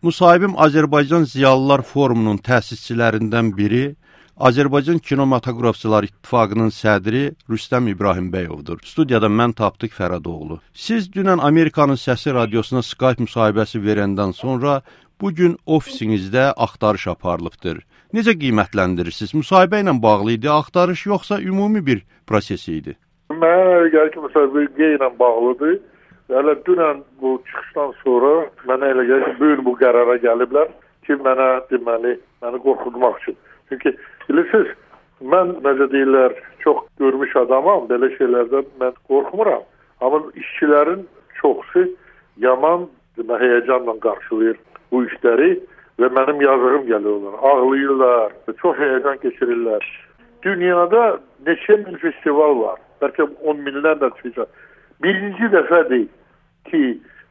Müsahibim Azərbaycan Ziyalılar Forumunun təsisçilərindən biri, Azərbaycan Kinematografçılar İttifaqının sədri Rüstəm İbrahimbəyovdur. Studiyada mən Tapdıq Fərədoğlu. Siz dünən Amerikanın Səsi Radiosuna Skype müsahibəsi verəndən sonra bugün ofisinizdə axtarış aparılıbdır. Necə qiymətləndirirsiniz? Müsahibə ilə bağlı idi axtarış, yoxsa ümumi bir proses idi? Mənə gəlir ki, müsahibə ilə bağlıdır. Hələ dünən bu çıxışdan sonra mənə elə gəlir ki, bugün bu qərara gəliblər ki, məni qorxutmaq üçün. Çünki bilirsiniz, mən necə deyirlər, çox görmüş adamam, belə şeylərdən mən qorxmuram. Amma işçilərin çoxsu yaman həyəcanla qarşılayır bu işləri və mənim yazığım gəlir onlara. Ağlayırlar, çox həyəcan keçirirlər. Dünyada neçə min festival var, bəlkə 10 minlərlə festival. Birinci dəfədir ki,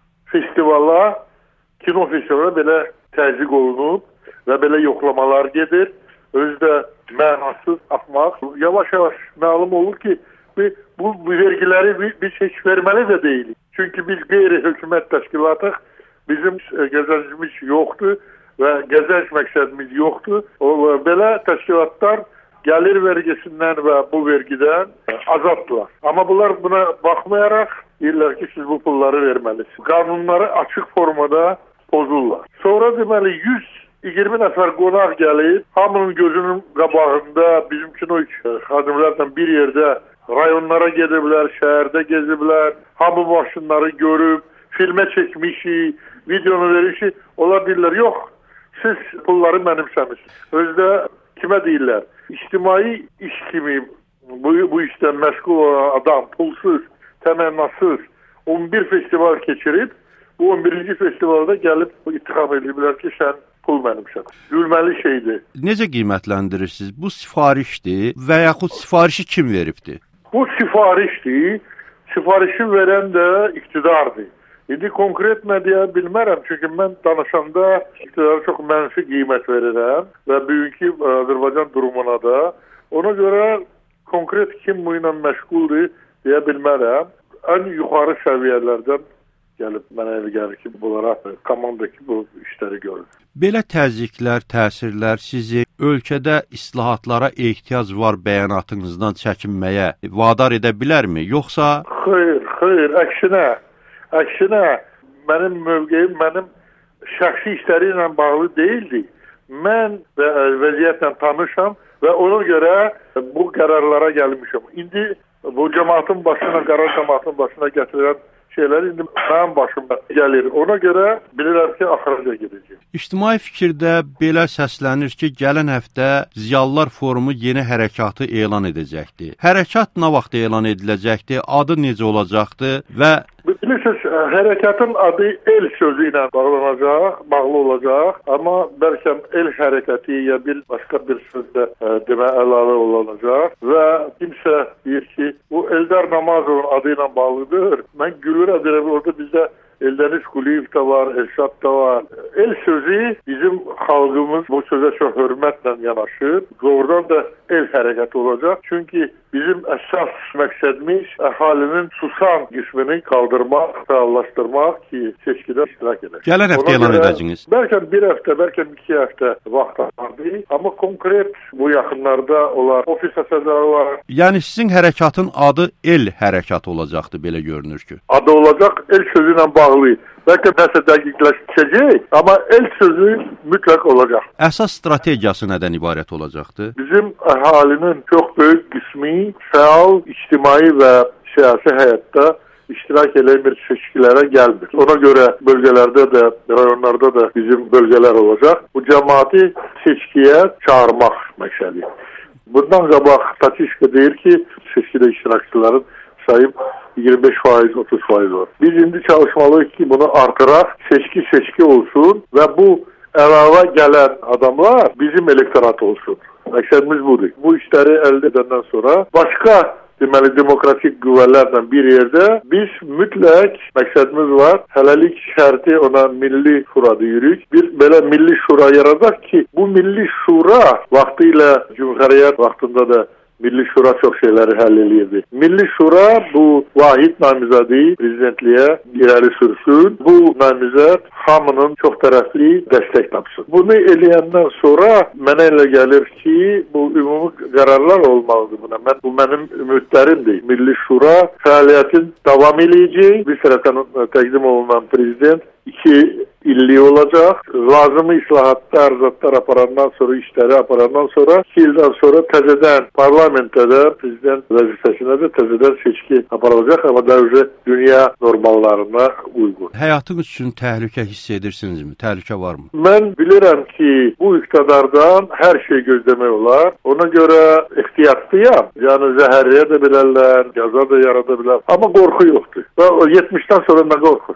kino festivala belə təzyiq olunub və belə yoxlamalar gedir. Özü də mənasız, axmaq. Yavaş-yavaş məlum olur ki, bu vergiləri biz heç verməli də deyilik. Çünki biz qeyri-hökumət təşkilatıq, bizim gəzəcimiz yoxdur və gəzəc məqsədimiz yoxdur. Belə təşkilatlar gəlir vergisindən və bu vergidən azaddılar. Amma bunlar buna baxmayaraq deyirlər ki, siz bu pulları verməlisiniz. Qanunları açıq formada pozurlar. Sonra deməli 120 nəfər qonaq gəlib, hamının gözünün qabağında bizim kino xadimlərlə bir yerdə rayonlara gediblər, şəhərdə geziblər, hamı maşınları görüb, filmə çəkmişik, videonu vermişik. Onlar deyirlər, yox, siz pulları mənimsəmişsiniz. Özdə kimə deyirlər? İctimai iş kimi bu işdən məşğul olan adam pulsuz, təmənnasız 11 festival keçirib, bu 11-ci festivalda gəlib ittiham ediblər ki, sən pul mənimsən. Gülməli şeydir. Necə qiymətləndirirsiniz? Bu sifarişdir və yaxud sifarişi kim veribdir? Bu sifarişdir. Sifarişi verən də iqtidardır. İndi konkret nə deyə bilmərəm, çünki mən danışanda iqtidara çox mənfi qiymət verirəm və bugünkü Azərbaycan durumuna da. Ona görə konkret kim bu ilə məşğuldur deyə bilmərəm. Ən yuxarı səviyyələrdən gəlib mənə elə gəlir ki, bunlara komandakı bu işləri görür. Belə təzyiqlər, təsirlər sizi ölkədə islahatlara ehtiyac var bəyanatınızdan çəkinməyə vadar edə bilərmi? Yoxsa? Xeyr, əksinə mənim mövqeyim mənim şəxsi işləri ilə bağlı deyildi. Mən vəziyyətlə tanışam və ona görə bu qərarlara gəlmişəm. İndi bu qərar cəmaatın başına gətirilən şeylər indi mənim başıma gəlir. Ona görə bilirəm ki, axıraca gedəcək. İctimai fikirdə belə səslənir ki, gələn həftə Ziyalılar Forumu yeni hərəkatı elan edəcəkdir. Hərəkat nə vaxt elan ediləcəkdir? Adı necə olacaqdır və bilirsiniz, hərəkatın adı el sözü ilə bağlı olacaq, amma bəlkə el hərəkəti ya başqa bir sözlə əlavə olacaq və kimsə deyir ki, bu Eldar Namazovun adı ilə bağlıdır. Mən gülürəm, orada bizdə Eldəniz Quliyev də var, Elşad da var. El sözü bizim xalqımız bu sözə çox hörmətlə yanaşır. Doğrudan da el hərəkəti olacaq. Çünki bizim əsas məqsədimiz əhalinin susan qismini qaldırmaq, reallaşdırmaq ki, seçkidə iştirak edək. Gələn həftə elan edəcəksiniz. Bəlkə bir həftə, bəlkə 2 həftə vaxt vardı. Amma konkret bu yaxınlarda olar, ofis əsasları var. Yəni sizin hərəkatın adı el hərəkatı olacaqdır, belə görünür ki. Adı olacaq, el sözü ilə bağlı. Bəlkə nəsə dəqiqləşəcək, amma el sözü mütləq olacaq. Əsas strategiyası nədən ibarət olacaqdır? Bizim əhalinin çox böyük qismi fəal, ictimai və siyasi həyatda iştirak edən bir seçkilərə gəlmir. Ona görə bölgələrdə də, rayonlarda da bizim bölgələr olacaq. Bu cəmaati seçkiyə çağırmaq məqsədi. Bundan qabaq statistika deyir ki, seçkidə iştirakçıların sayıb 25%, 30% var. Biz indi çalışmalıyıq ki, bunu artıraq, seçki olsun və bu əlavə gələn adamlar bizim elektorat olsun. Məqsədimiz budur. Bu işləri əldə edəndən sonra başqa deməli demokratik qüvvələrlə bir yerdə biz mütləq məqsədimiz var. Hələlik şərti ona milli şura deyirik. Bir belə milli şura yaradaq ki, bu milli şura vaxtı ilə Cümhuriyyət vaxtında da Milli Şura çox şeyləri həll eləyirdi. Milli Şura bu vahid namizədi prezidentliyə irəli sürsün. Bu namizəd hamının çox tərəfli dəstək tapsın. Bunu eləyəndən sonra mənə elə gəlir ki, bu ümumi qərarlar olmalıdır buna. Bu mənim ümidlərimdir. Milli Şura fəaliyyətin davam eləyəcək. Bir tərəfdən təqdim olunan prezident 2 illik olacaq. Lazımi islahatlar, zatlar aparandan sonra, işləri aparandan sonra 2 ildən sonra təzədən parlamentdə də prezident vəzifəsinə də təzədən seçki aparılacaq, amma da dünya normallarına uyğun. Həyatınız üçün təhlükə hiss edirsinizmi? Təhlükə varmı? Mən bilirəm ki, bu iqtidardan hər şey gözləmək olar. Ona görə ehtiyatlıyam. Yəni zəhərləyə də bilərlər, qəza da yarada bilər. Amma qorxu yoxdur. Və 70-dən sonra nə qorxu?